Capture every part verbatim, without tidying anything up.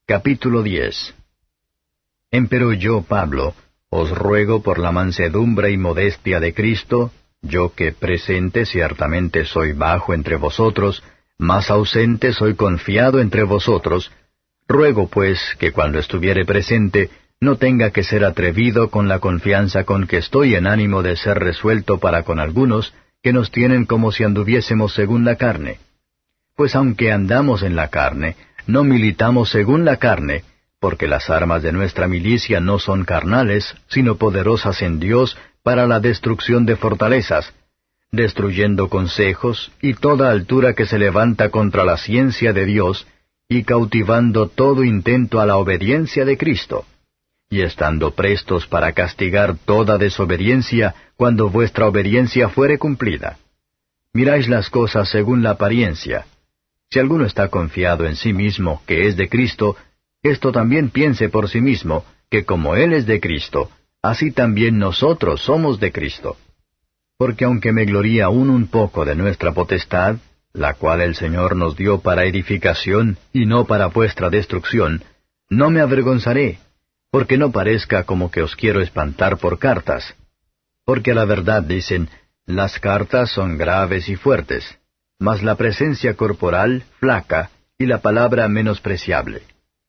Capítulo diez. Empero yo, Pablo, os ruego por la mansedumbre y modestia de Cristo, yo que presente ciertamente soy bajo entre vosotros, mas ausente soy confiado entre vosotros, ruego pues que cuando estuviere presente no tenga que ser atrevido con la confianza con que estoy en ánimo de ser resuelto para con algunos que nos tienen como si anduviésemos según la carne. Pues aunque andamos en la carne, no militamos según la carne, porque las armas de nuestra milicia no son carnales, sino poderosas en Dios para la destrucción de fortalezas, destruyendo consejos y toda altura que se levanta contra la ciencia de Dios, y cautivando todo intento a la obediencia de Cristo, y estando prestos para castigar toda desobediencia cuando vuestra obediencia fuere cumplida. Miráis las cosas según la apariencia. Si alguno está confiado en sí mismo que es de Cristo, esto también piense por sí mismo, que como Él es de Cristo, así también nosotros somos de Cristo. Porque aunque me gloría aún un poco de nuestra potestad, la cual el Señor nos dio para edificación y no para vuestra destrucción, no me avergonzaré, porque no parezca como que os quiero espantar por cartas. Porque a la verdad dicen, las cartas son graves y fuertes, mas la presencia corporal flaca y la palabra menospreciable.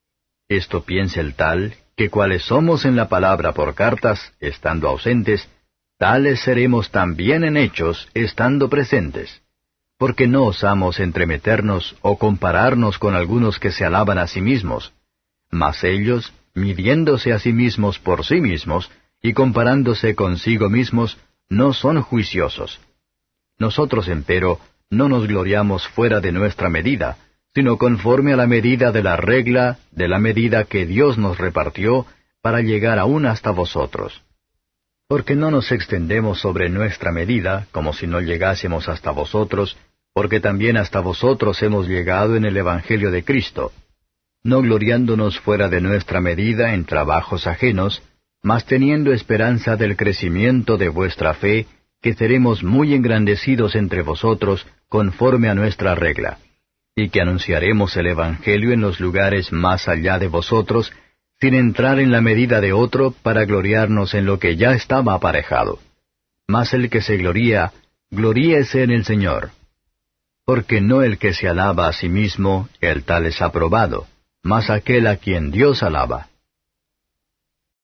Esto piensa el tal, que cuales somos en la palabra por cartas, estando ausentes, tales seremos también en hechos, estando presentes. Porque no osamos entremeternos o compararnos con algunos que se alaban a sí mismos, mas ellos, midiéndose a sí mismos por sí mismos, y comparándose consigo mismos, no son juiciosos. Nosotros, empero, no nos gloriamos fuera de nuestra medida, sino conforme a la medida de la regla, de la medida que Dios nos repartió, para llegar aún hasta vosotros. Porque no nos extendemos sobre nuestra medida, como si no llegásemos hasta vosotros, porque también hasta vosotros hemos llegado en el Evangelio de Cristo, no gloriándonos fuera de nuestra medida en trabajos ajenos, mas teniendo esperanza del crecimiento de vuestra fe, que seremos muy engrandecidos entre vosotros, conforme a nuestra regla, y que anunciaremos el Evangelio en los lugares más allá de vosotros, sin entrar en la medida de otro, para gloriarnos en lo que ya estaba aparejado. Mas el que se gloría, gloríese en el Señor. Porque no el que se alaba a sí mismo, el tal es aprobado, mas aquel a quien Dios alaba.